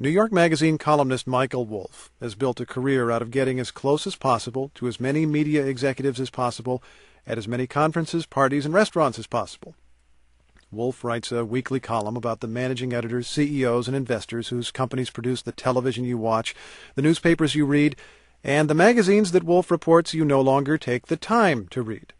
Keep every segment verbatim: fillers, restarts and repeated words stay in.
New York Magazine columnist Michael Wolff has built a career out of getting as close as possible to as many media executives as possible at as many conferences, parties, and restaurants as possible. Wolff writes a weekly column about the managing editors, C E Os, and investors whose companies produce the television you watch, the newspapers you read, and the magazines that Wolff reports you no longer take the time to read.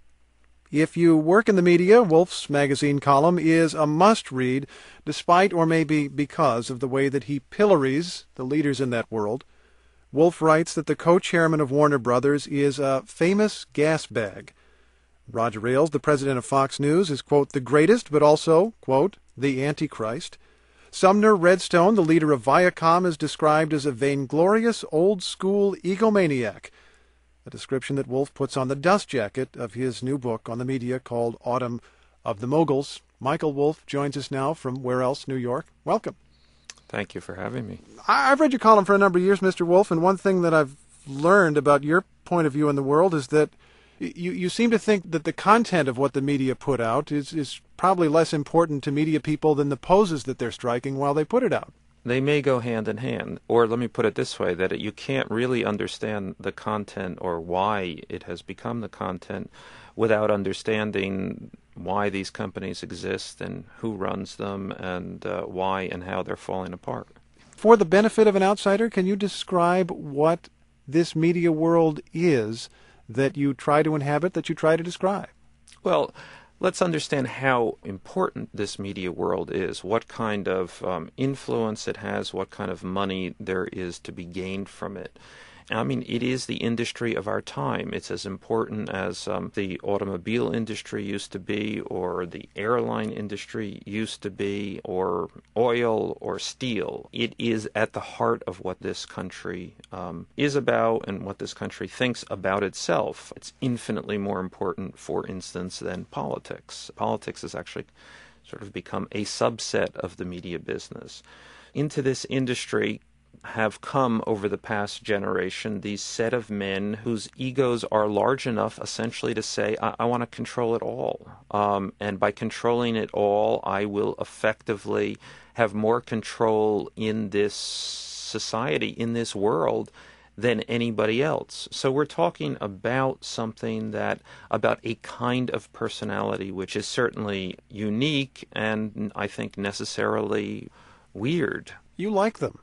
If you work in the media, Wolff's magazine column is a must-read, despite or maybe because of the way that he pillories the leaders in that world. Wolff writes that the co-chairman of Warner Brothers is a famous gas bag. Roger Ailes, the president of Fox News, is, quote, the greatest, but also, quote, the Antichrist. Sumner Redstone, the leader of Viacom, is described as a vainglorious, old-school egomaniac, a description that Wolff puts on the dust jacket of his new book on the media called Autumn of the Moguls. Michael Wolff joins us now from where else, New York. Welcome. Thank you for having me. I've read your column for a number of years, Mister Wolff, and one thing that I've learned about your point of view in the world is that you, you seem to think that the content of what the media put out is, is probably less important to media people than the poses that they're striking while they put it out. They may go hand in hand, or let me put it this way, that you can't really understand the content or why it has become the content without understanding why these companies exist and who runs them and uh, why and how they're falling apart. For the benefit of an outsider, can you describe what this media world is that you try to inhabit, that you try to describe? Well, let's understand how important this media world is, what kind of um, influence it has, what kind of money there is to be gained from it. I mean, it is the industry of our time. It's as important as um, the automobile industry used to be, or the airline industry used to be, or oil or steel. It is at the heart of what this country um, is about and what this country thinks about itself. It's infinitely more important, for instance, than politics. Politics has actually sort of become a subset of the media business. Into this industry have come over the past generation these set of men whose egos are large enough essentially to say, I, I want to control it all. Um, and by controlling it all, I will effectively have more control in this society, in this world, than anybody else. So we're talking about something that, about a kind of personality which is certainly unique and I think necessarily weird. You like them.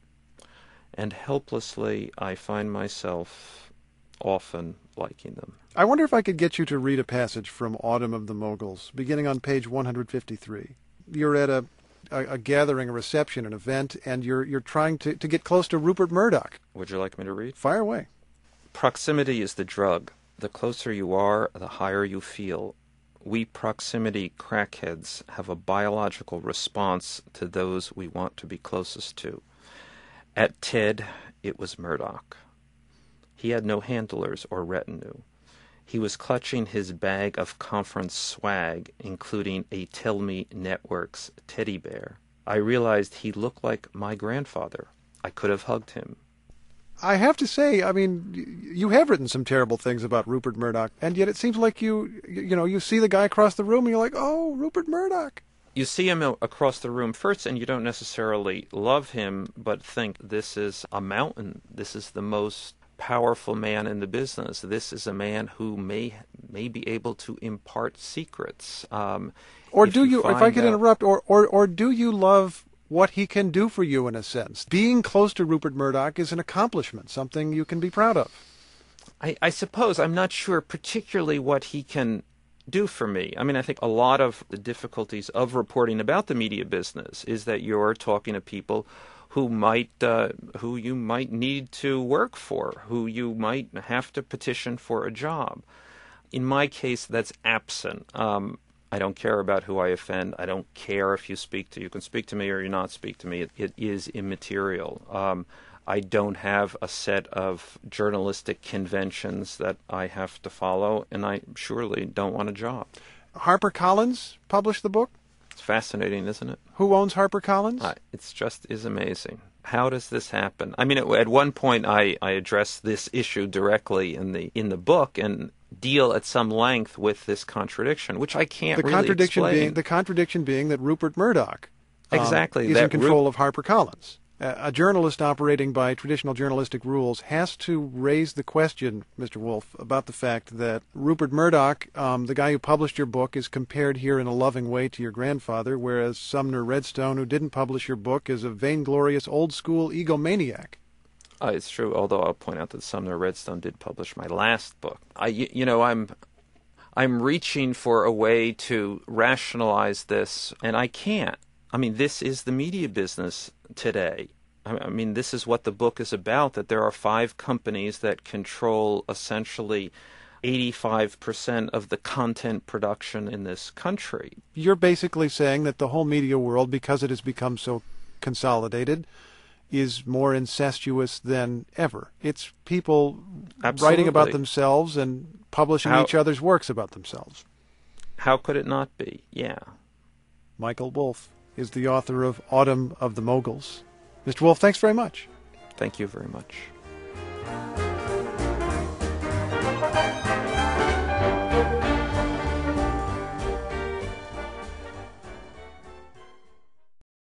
And helplessly, I find myself often liking them. I wonder if I could get you to read a passage from Autumn of the Moguls, beginning on page one hundred fifty-three. You're at a, a, a gathering, a reception, an event, and you're you're trying to, to get close to Rupert Murdoch. Would you like me to read? Fire away. Proximity is the drug. The closer you are, the higher you feel. We proximity crackheads have a biological response to those we want to be closest to. At TED, it was Murdoch. He had no handlers or retinue. He was clutching his bag of conference swag, including a Tell Me Networks teddy bear. I realized he looked like my grandfather. I could have hugged him. I have to say, I mean, you have written some terrible things about Rupert Murdoch, and yet it seems like you, you know, you see the guy across the room and you're like, oh, Rupert Murdoch. You see him across the room first, and you don't necessarily love him, but think this is a mountain. This is the most powerful man in the business. This is a man who may may be able to impart secrets. Um, or do you, you if I could out, interrupt, or, or, or do you love what he can do for you in a sense? Being close to Rupert Murdoch is an accomplishment, something you can be proud of. I, I suppose. I'm not sure particularly what he can do for me. I mean, I think a lot of the difficulties of reporting about the media business is that you're talking to people who might, uh, who you might need to work for, who you might have to petition for a job. In my case, that's absent. Um, I don't care about who I offend. I don't care if you speak to, you can speak to me or you not speak to me. It, it is immaterial. Um, I don't have a set of journalistic conventions that I have to follow, and I surely don't want a job. HarperCollins published the book? It's fascinating, isn't it? Who owns HarperCollins? Uh, it's just is amazing. How does this happen? I mean, at, at one point I, I addressed this issue directly in the in the book and deal at some length with this contradiction, which I can't the really contradiction explain. Being, the contradiction being that Rupert Murdoch um, exactly, is that in control Ru- of HarperCollins. a journalist operating by traditional journalistic rules has to raise the question, Mister Wolff, about the fact that Rupert Murdoch, um, the guy who published your book, is compared here in a loving way to your grandfather, whereas Sumner Redstone, who didn't publish your book, is a vainglorious old-school egomaniac. Uh, it's true, although I'll point out that Sumner Redstone did publish my last book. I, you know, I'm... I'm reaching for a way to rationalize this, and I can't. I mean, this is the media business today. I mean, this is what the book is about, that there are five companies that control essentially eighty-five percent of the content production in this country. You're basically saying that the whole media world, because it has become so consolidated, is more incestuous than ever. It's people Absolutely. writing about themselves and publishing How, each other's works about themselves. How could it not be? Yeah. Michael Wolff is the author of Autumn of the Moguls. Mister Wolff, thanks very much. Thank you very much.